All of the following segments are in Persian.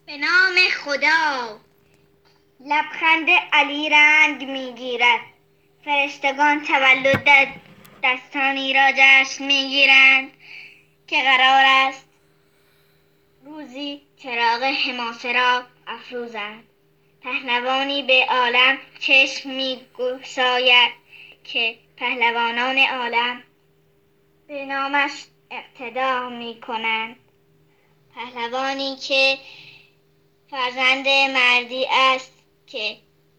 به نام خدا. لبخند علی رنگ میگیرد، فرشتگان تولد دستانی را جشن میگیرند که قرار است روزی چراغ حماسه را افروزند. پهلوانی به عالم چشم میگشاید که پهلوانان عالم به نامش اقتدا میکنند. پهلوانی که فرزند مردی است که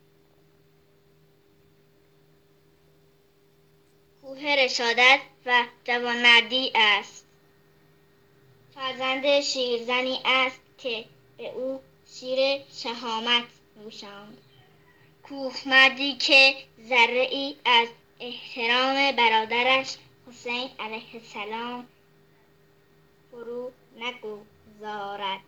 کوه رشادت و جوانمردی است. فرزند شیرزنی است که به او شیر شهامت نوشاند. کوه مردی که ذره ای از احترام برادرش حسین علیه السلام فرو نگذارد.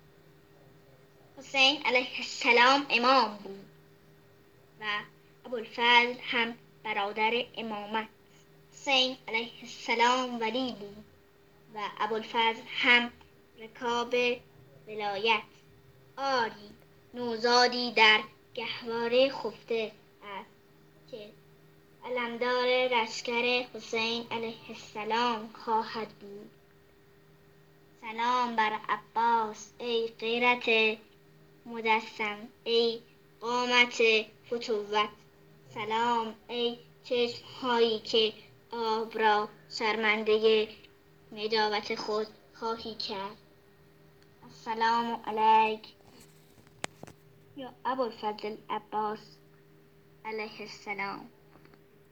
حسین علیه السلام امام بود و ابوالفضل هم برادر امامت. حسین علیه السلام ولی بود و ابوالفضل هم رکاب ولایت. آری نوزادی در گهواره خفته است که علمدار لشکر حسین علیه السلام خواهد بود. سلام بر عباس ای غیرت مجسم، ای قامت فتوت. سلام ای چشمهایی که آب را شرمنده نجابت خود خواهی کرد. السلام علیک یا ابوالفضل عباس علیه السلام.